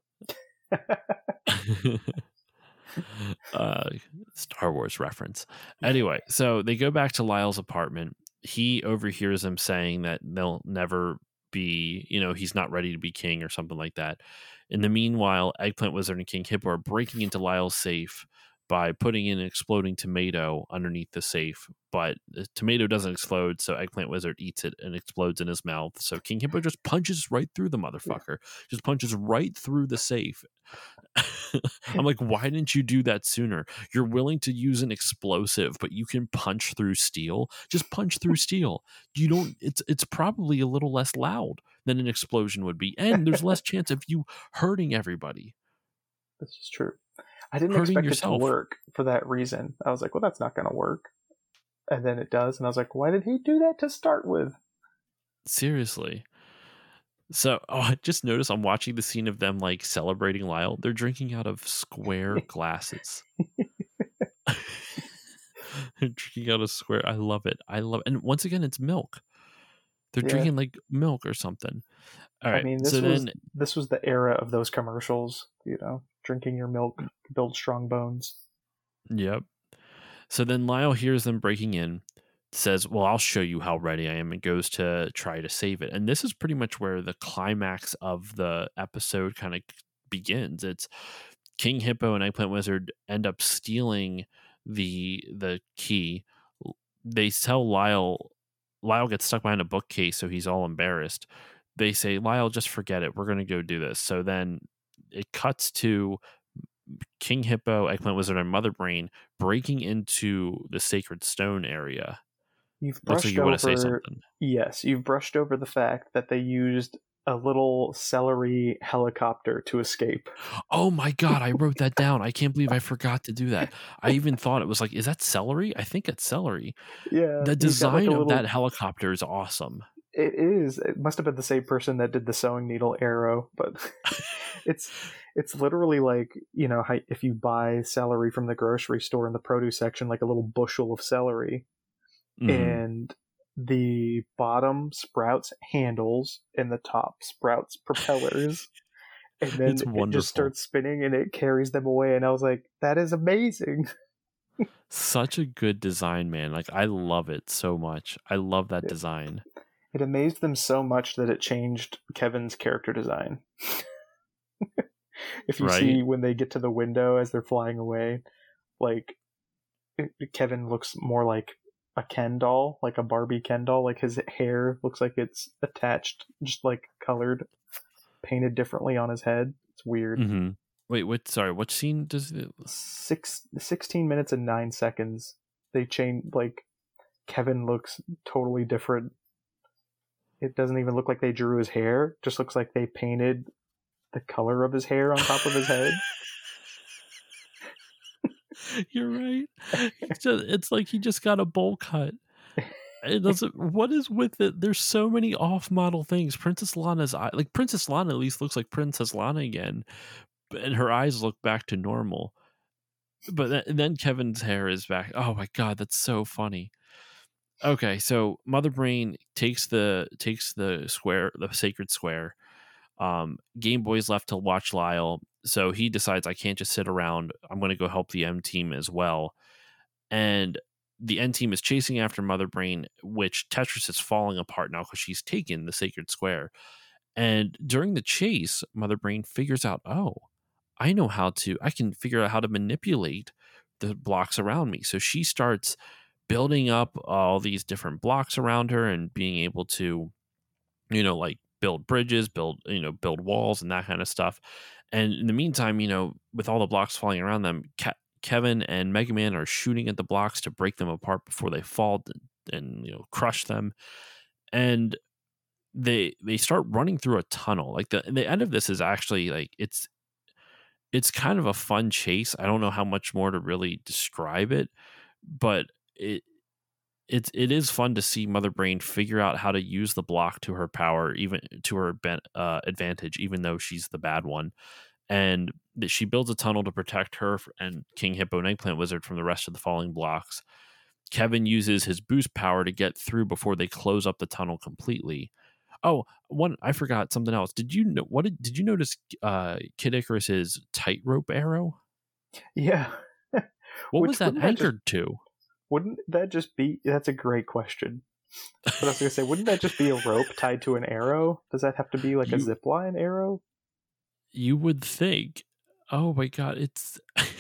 uh, Star Wars reference. Anyway, so they go back to Lyle's apartment. He overhears them saying that they'll never be, you know, he's not ready to be king or something like that. In the meanwhile, Eggplant Wizard and King Hippo are breaking into Lyle's safe by putting in an exploding tomato underneath the safe, but the tomato doesn't explode, so Eggplant Wizard eats it and explodes in his mouth. So King Hippo just punches right through the motherfucker, just punches right through the safe. I'm like, why didn't you do that sooner? You're willing to use an explosive, but you can punch through steel. Just punch through steel. You don't. It's it's probably a little less loud than an explosion would be, and there's less chance of you hurting everybody. This is true. I didn't Hurting expect yourself. it to work for that reason. I was like, well, that's not going to work. And then it does. And I was like, why did he do that to start with? Seriously. So, oh, I just noticed I'm watching the scene of them like celebrating Lyle. They're drinking out of square glasses. They're drinking out of square. I love it. I love it. And once again, it's milk. They're Yeah. drinking like milk or something. All right. I mean, this so was then, this was the era of those commercials, you know, drinking your milk to build strong bones. yep. So then Lyle hears them breaking in, says, well, I'll show you how ready I am, and goes to try to save it. And this is pretty much where the climax of the episode kind of begins. It's King Hippo and Eggplant Wizard end up stealing the the key. They tell Lyle, Lyle gets stuck behind a bookcase, so he's all embarrassed. They say, Lyle, just forget it. We're going to go do this. So then it cuts to King Hippo, Eggplant Wizard, and Mother Brain breaking into the Sacred Stone area. You've Looks brushed like you want to say over, something. yes, you've brushed over the fact that they used a little celery helicopter to escape. Oh my God, I wrote that down. I can't believe I forgot to do that. I even thought it was like, is that celery? I think it's celery. Yeah, The he's got, like, design a of little- that helicopter is awesome. It is. It must have been the same person that did the sewing needle arrow, but it's it's literally like, you know, how if you buy celery from the grocery store in the produce section, like a little bushel of celery, Mhm. and the bottom sprouts handles and the top sprouts propellers, and then It's it wonderful. just starts spinning and it carries them away. And I was like, that is amazing. Such a good design, man. Like, I love it so much. I love that Yeah. design. It amazed them so much that it changed Kevin's character design. If you Right. see when they get to the window as they're flying away, like it- Kevin looks more like a Ken doll, like a Barbie Ken doll. Like his hair looks like it's attached, just like colored, painted differently on his head. It's weird. hmm Wait, what? Sorry, what scene does it? Six, sixteen minutes and nine seconds. They change, like, Kevin looks totally different. It doesn't even look like they drew his hair. It just looks like they painted the color of his hair on top of his head. You're right. It's, just, it's like he just got a bowl cut. It doesn't. What is with it? There's so many off-model things. Princess Lana's eye, like Princess Lana, at least looks like Princess Lana again, and her eyes look back to normal. But then, then Kevin's hair is back. Oh my God, that's so funny. Okay, so Mother Brain takes the takes the square, the sacred square. Um, Game Boy's left to watch Lyle, so he decides I can't just sit around. I'm going to go help the M team as well. And the N team is chasing after Mother Brain, which Tetris is falling apart now because she's taken the sacred square. And during the chase, Mother Brain figures out, oh, I know how to, I can figure out how to manipulate the blocks around me. So she starts building up all these different blocks around her and being able to, you know, like build bridges, build, you know, build walls and that kind of stuff. And in the meantime, you know, with all the blocks falling around them, Ke- Kevin and Mega Man are shooting at the blocks to break them apart before they fall and, and you know, crush them. And they they start running through a tunnel. Like the the end of this is actually like it's it's kind of a fun chase. I don't know how much more to really describe it, but it it's it is fun to see Mother Brain figure out how to use the block to her power, even to her ben, uh, advantage, even though she's the bad one. And that she builds a tunnel to protect her and King Hippo and Eggplant Wizard from the rest of the falling blocks. Kevin uses his boost power to get through before they close up the tunnel completely. Oh, one I forgot something else. Did you know what did, did you notice uh Kid Icarus's tightrope arrow? Yeah. What Which was that wouldn't that anchored just, to? Wouldn't that just be? That's a great question. But I was gonna say, wouldn't that just be a rope tied to an arrow? Does that have to be like You- a zip line arrow? You would think. Oh my god, it's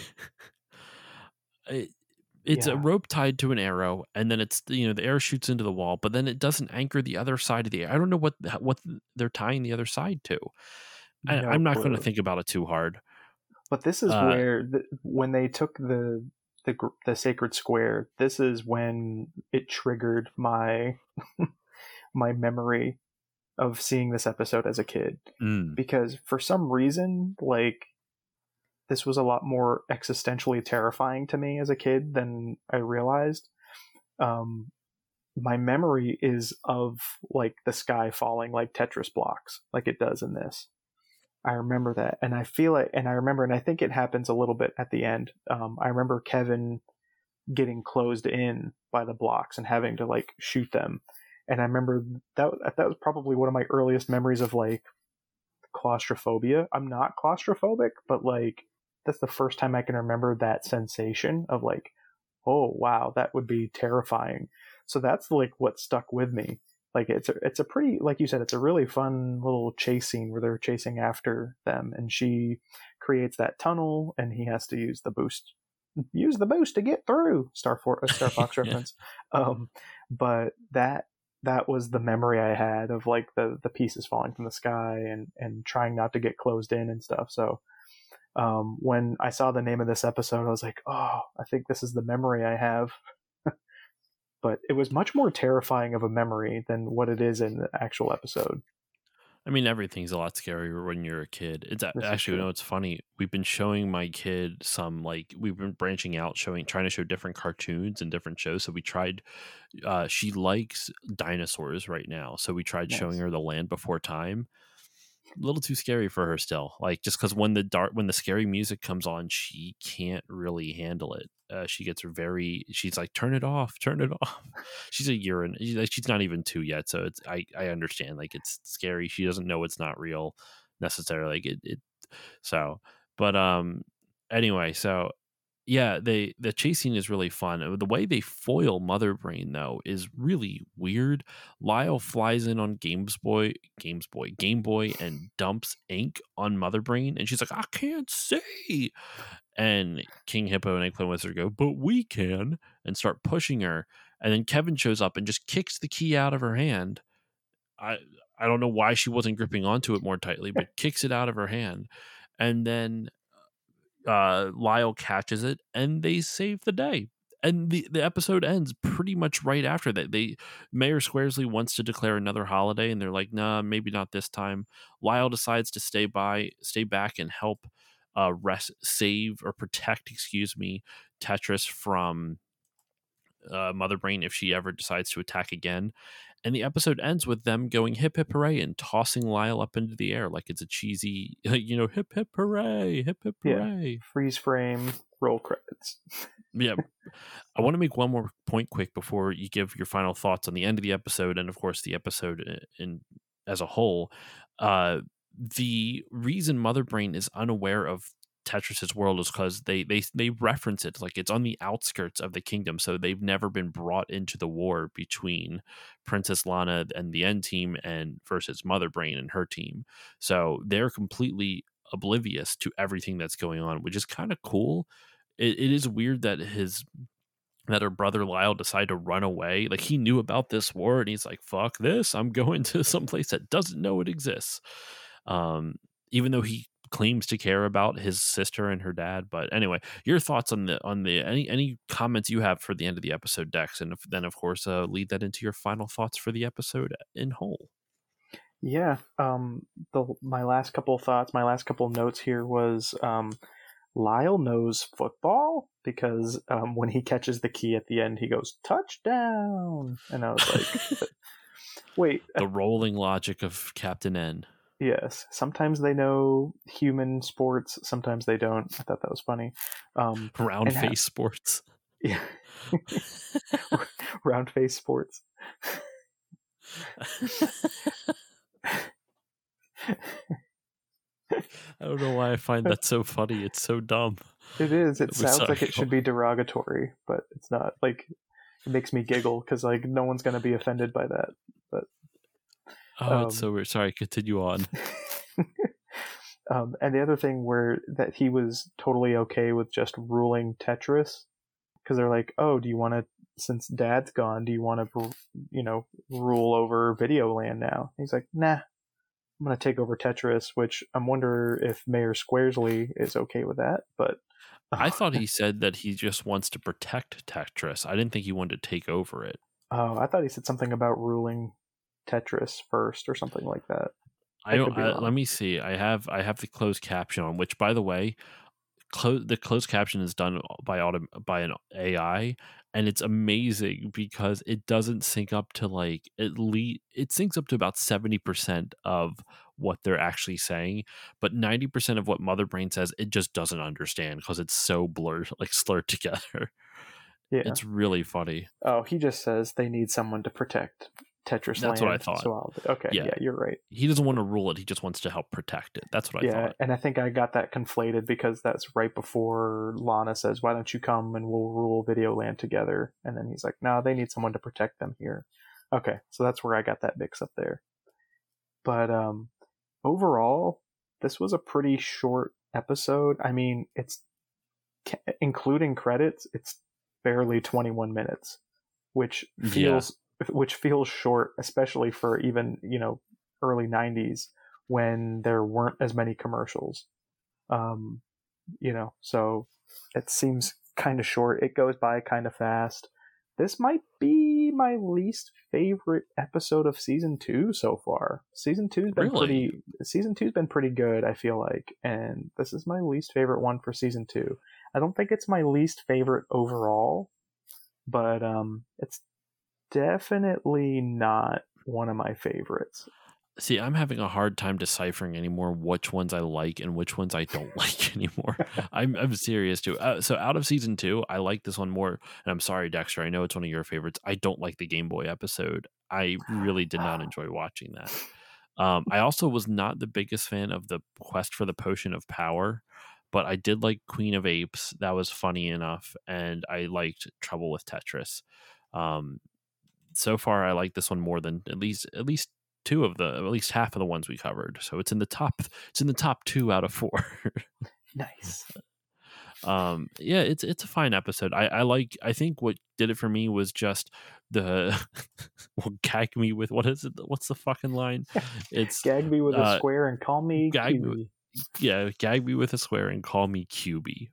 it, it's Yeah. a rope tied to an arrow, and then it's you know the arrow shoots into the wall, but then it doesn't anchor the other side of the arrow. I don't know what what they're tying the other side to. I, No I'm not going to clue. think about it too hard. But this is Uh, where the, when they took the the gr- the sacred square, this is when it triggered my my memory of seeing this episode as a kid, mm, because for some reason, like, this was a lot more existentially terrifying to me as a kid than I realized. Um, my memory is of like the sky falling like Tetris blocks, like it does in this. I remember that, and I feel it, and I remember, and I think it happens a little bit at the end. Um, I remember Kevin getting closed in by the blocks and having to like shoot them, and I remember that that was probably one of my earliest memories of like claustrophobia. I'm not claustrophobic, but like that's the first time I can remember that sensation of like, oh wow, that would be terrifying. So that's like what stuck with me. Like it's a, it's a pretty, like you said, it's a really fun little chase scene where they're chasing after them, and she creates that tunnel, and he has to use the boost, use the boost to get through. Star For- Star Fox Yeah. reference. Um, but that that was the memory I had of like the the pieces falling from the sky and and trying not to get closed in and stuff. So um, when I saw the name of this episode, I was like, oh, I think this is the memory I have. But it was much more terrifying of a memory than what it is in the actual episode. I mean, everything's a lot scarier when you're a kid. It's a- This is actually, you true. know, it's funny. We've been showing my kid some like we've been branching out, showing, trying to show different cartoons and different shows. So we tried. Uh, she likes dinosaurs right now, so we tried showing Nice. her The Land Before Time. A little too scary for her still. Like just because when the dark, when the scary music comes on, she can't really handle it. Uh, she gets very. She's like, turn it off, turn it off. She's a year and she's, like, she's not even two yet, so it's. I I understand. Like it's scary. She doesn't know it's not real necessarily. Like it, it. So, but um. Anyway, so yeah, they the chase scene is really fun. The way they foil Mother Brain though is really weird. Lyle flies in on Games Boy, Games Boy, Game Boy, and dumps ink on Mother Brain, and she's like, "I can't see." And King Hippo and Eggplant Wizard go, "But we can," and start pushing her. And then Kevin shows up and just kicks the key out of her hand. I I don't know why she wasn't gripping onto it more tightly, but kicks it out of her hand, and then uh, Lyle catches it, and they save the day. And the, the episode ends pretty much right after that. They Mayor Squaresley wants to declare another holiday, and they're like, "Nah, maybe not this time." Lyle decides to stay by, stay back, and help uh, rest, save or protect, excuse me, Tetris from uh, Mother Brain if she ever decides to attack again. And the episode ends with them going hip hip hooray and tossing Lyle up into the air like it's a cheesy, you know, hip hip hooray, hip hip Yeah. hooray. Freeze frame, roll credits. Yeah. I want to make one more point quick before you give your final thoughts on the end of the episode and, of course, the episode in, in as a whole. Uh, the reason Mother Brain is unaware of Tetris's world is because they, they they reference it like it's on the outskirts of the kingdom, so they've never been brought into the war between Princess Lana and the End team and versus Mother Brain and her team. So they're completely oblivious to everything that's going on, which is kind of cool. It, it is weird that his that her brother Lyle decided to run away. Like he knew about this war and he's like, fuck this, I'm going to some place that doesn't know it exists. Um, even though he claims to care about his sister and her dad. But anyway, your thoughts on the on the any any comments you have for the end of the episode, Dex, and if, then of course uh, lead that into your final thoughts for the episode in whole. Yeah, um, the my last couple of thoughts, my last couple of notes here was um, Lyle knows football because um, when he catches the key at the end, he goes touchdown, and I was like, wait, the rolling logic of Captain N. Yes, sometimes they know human sports, sometimes they don't. I thought that was funny. Um, round face ha- sports. Yeah, round face sports. I don't know why I find that so funny. It's so dumb. It is. It sounds sorry. like it should be derogatory, but it's not. Like, it makes me giggle because like no one's going to be offended by that. But oh, um, it's so weird. Sorry, continue on. um, and the other thing where that he was totally okay with just ruling Tetris because they're like, oh, do you want to? Since Dad's gone, do you want to, you know, rule over Videoland now? He's like, nah. I'm going to take over Tetris, which I'm wondering if Mayor Squaresley is okay with that. But I thought he said that he just wants to protect Tetris. I didn't think he wanted to take over it. Oh, I thought he said something about ruling Tetris first or something like that. I, I don't. I, let me see. I have I have the closed caption on, which, by the way, close the closed caption is done by auto by an A I, and it's amazing because it doesn't sync up to like at least it syncs up to about seventy percent of what they're actually saying, but ninety percent of what Mother Brain says it just doesn't understand because it's so blurred, like slurred together. Yeah, it's really funny. Oh, he just says they need someone to protect Tetris That's land, what I thought. So I'll, okay, yeah. yeah, you're right. He doesn't want to rule it. He just wants to help protect it. That's what I yeah, thought. And I think I got that conflated because that's right before Lana says, why don't you come and we'll rule Videoland together? And then he's like, no, they need someone to protect them here. Okay, so that's where I got that mix up there. But um, overall, this was a pretty short episode. I mean, it's including credits, it's barely twenty-one minutes, which feels... Yeah. Which feels short, especially for even, you know, early nineties when there weren't as many commercials. Um, you know, so it seems kind of short. It goes by kind of fast. This might be my least favorite episode of season two so far. Season two's been really? pretty. Season two's been pretty good, I feel like, and this is my least favorite one for season two. I don't think it's my least favorite overall, but um, it's definitely not one of my favorites. See, I'm having a hard time deciphering anymore which ones I like and which ones I don't like anymore. I'm I'm serious too. Uh, so out of season two, I like this one more. And I'm sorry, Dexter, I know it's one of your favorites. I don't like the Game Boy episode. I really did not enjoy watching that. Um, I also was not the biggest fan of the Quest for the Potion of Power, but I did like Queen of Apes. That was funny enough. And I liked Trouble with Tetris. Um, so far, I like this one more than at least at least two of the at least half of the ones we covered. So it's in the top. It's in the top two out of four. Nice. Um, yeah, it's it's a fine episode. I, I like. I think what did it for me was just the well, gag me with what is it? What's the fucking line? It's gag me with uh, a square and call me gag Q B. Me, yeah, gag me with a square and call me Q B.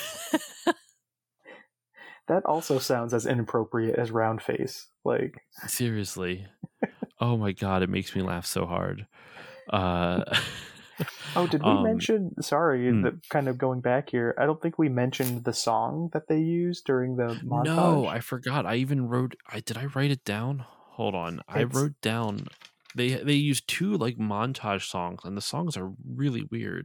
That also sounds as inappropriate as round face. Like seriously. Oh my god, it makes me laugh so hard. Uh Oh, did we um, mention sorry, hmm. the, kind of going back here, I don't think we mentioned the song that they used during the montage. No, I forgot. I even wrote I did I write it down? Hold on. It's, I wrote down they they used two like montage songs and the songs are really weird.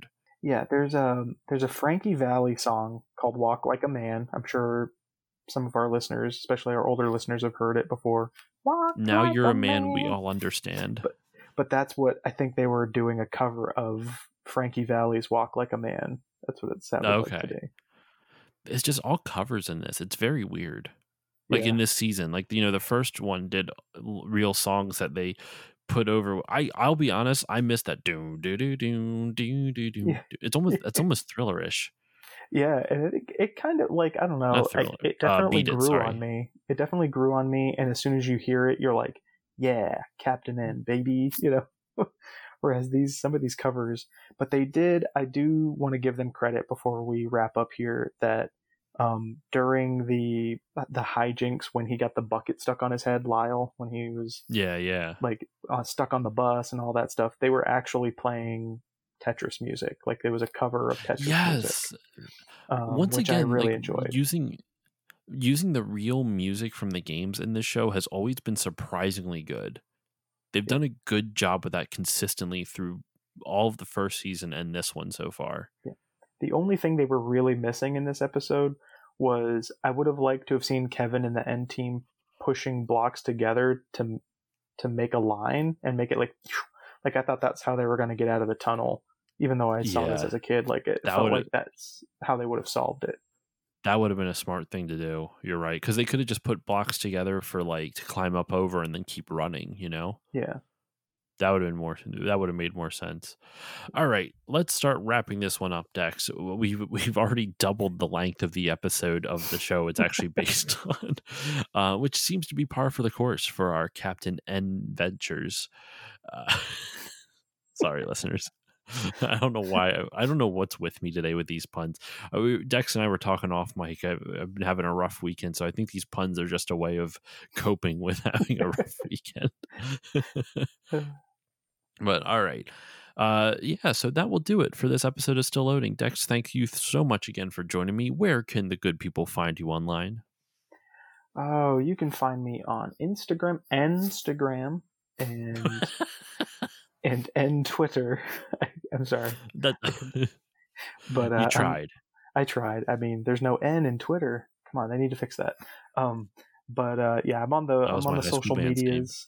Yeah, there's a there's a Frankie Valli song called "Walk Like a Man." I'm sure some of our listeners, especially our older listeners, have heard it before. Walk Now like you're a a man, we man. all understand. But but that's what I think they were doing, a cover of Frankie Valli's "Walk Like a Man." That's what it sounded Okay. like today. It's just all covers in this. It's very weird. Like Yeah. in this season, like, you know, the first one did l- real songs that they put over. I I'll be honest, I missed that. Do do do do do do do. Yeah. It's almost it's almost thrillerish. Yeah, and it it kind of like I don't know, Not I, thriller. it Uh, definitely Beat It, grew sorry. on me. It definitely grew on me, and as soon as you hear it, you're like, yeah, Captain N, baby, you know. Whereas these some of these covers, but they did. I do want to give them credit before we wrap up here that um, during the the hijinks when he got the bucket stuck on his head, Lyle, when he was Yeah, yeah. like uh, stuck on the bus and all that stuff, they were actually playing Tetris music. Like there was a cover of Tetris music. Yes. Um, Once which again, I really like enjoyed. using using the real music from the games in this show has always been surprisingly good. They've done a good job with that consistently through all of the first season and this one so far. Yeah. The only thing they were really missing in this episode was I would have liked to have seen Kevin and the N team pushing blocks together to to make a line and make it like like I thought that's how they were going to get out of the tunnel. Even though I saw this Yeah. as a kid, like it That felt would've- like that's how they would have solved it. That would have been a smart thing to do. You're right. Because they could have just put blocks together for like to climb up over and then keep running, you know? Yeah. That would have been more that would have made more sense. All right, let's start wrapping this one up, Dex. We've we've already doubled the length of the episode of the show it's actually based on, uh, which seems to be par for the course for our Captain N ventures. Uh, sorry, listeners. I don't know why. I, I don't know what's with me today with these puns. Uh, we, Dex and I were talking off mic. I've, I've been having a rough weekend, so I think these puns are just a way of coping with having a rough weekend. But all right. Uh, yeah, so that will do it for this episode of Still Loading. Dex, thank you so much again for joining me. Where can the good people find you online? Oh, you can find me on Instagram, Instagram, and and and Twitter. I'm sorry, That but uh, you I'm- tried. I tried. I mean, there's no N in Twitter. Come on, they need to fix that. Um, but uh, yeah, I'm on the That I'm was on my the high school social band's name. medias.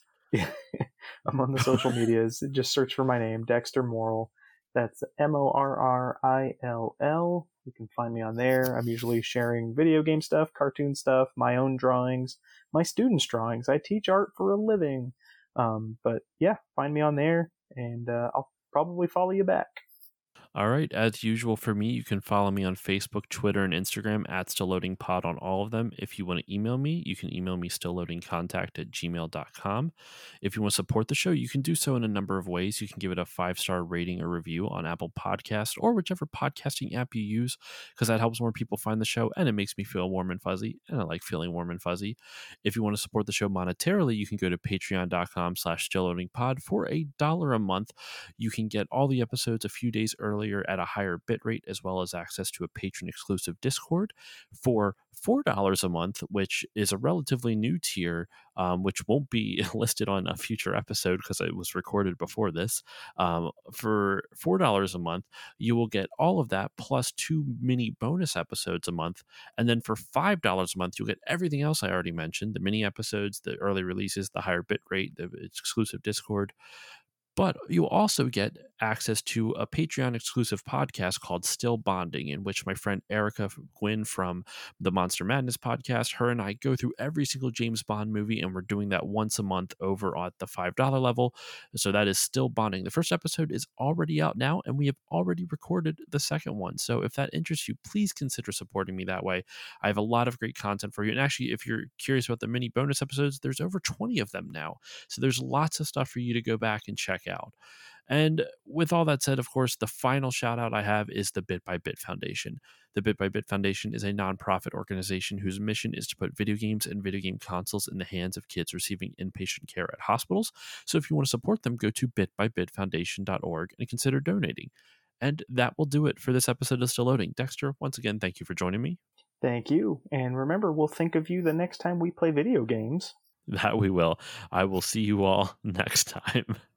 I'm on the social medias. Just search for my name, Dexter Morrill. That's M O R R I L L. You can find me on there. I'm usually sharing video game stuff, cartoon stuff, my own drawings, my students' drawings. I teach art for a living. Um, but yeah, find me on there, and uh, I'll probably follow you back. All right. As usual for me, you can follow me on Facebook, Twitter, and Instagram at StillLoadingPod on all of them. If you want to email me, you can email me stillloadingcontact at gmail dot com. If you want to support the show, you can do so in a number of ways. You can give it a five-star rating or review on Apple Podcasts or whichever podcasting app you use, because that helps more people find the show and it makes me feel warm and fuzzy, and I like feeling warm and fuzzy. If you want to support the show monetarily, you can go to patreon dot com slash stillloadingpod. For a dollar a month, you can get all the episodes a few days earlier at a higher bit rate, as well as access to a patron exclusive Discord. For four dollars a month, which is a relatively new tier, um, which won't be listed on a future episode because it was recorded before this. Um, for four dollars a month, you will get all of that plus two mini bonus episodes a month. And then for five dollars a month, you'll get everything else I already mentioned: the mini episodes, the early releases, the higher bit rate, the exclusive Discord. But you'll also get access to a Patreon exclusive podcast called Still Bonding, in which my friend Erica Gwynn from the Monster Madness podcast, her and I go through every single James Bond movie, and we're doing that once a month over at the five dollars level. So that is Still Bonding. The first episode is already out now, and we have already recorded the second one. So if that interests you, please consider supporting me that way. I have a lot of great content for you. And actually, if you're curious about the mini bonus episodes, there's over twenty of them now. So there's lots of stuff for you to go back and check out. And with all that said, of course, the final shout out I have is the Bit by Bit Foundation. The Bit by Bit Foundation is a nonprofit organization whose mission is to put video games and video game consoles in the hands of kids receiving inpatient care at hospitals. So if you want to support them, go to bit by bit foundation dot org and consider donating. And that will do it for this episode of Still Loading. Dexter, once again, thank you for joining me. Thank you. And remember, we'll think of you the next time we play video games. That we will. I will see you all next time.